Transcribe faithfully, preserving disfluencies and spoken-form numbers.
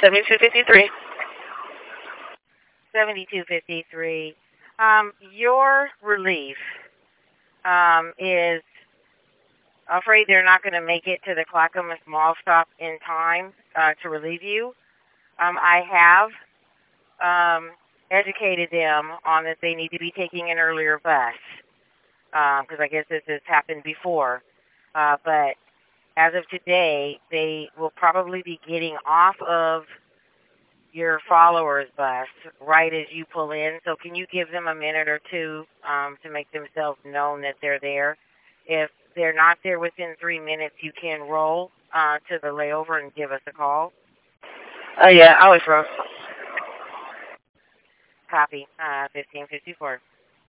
seventy-two fifty-three. seventy-two fifty-three. Um, your relief um, is afraid they're not going to make it to the Clackamas Mall stop in time uh, to relieve you. Um, I have um, educated them on that they need to be taking an earlier bus because um, I guess this has happened before. Uh, but as of today, they will probably be getting off of your followers bus right as you pull in. So can you give them a minute or two um, to make themselves known that they're there? If they're not there within three minutes, you can roll uh, to the layover and give us a call. Oh, uh, yeah, I always roll. Copy, uh, fifteen fifty-four.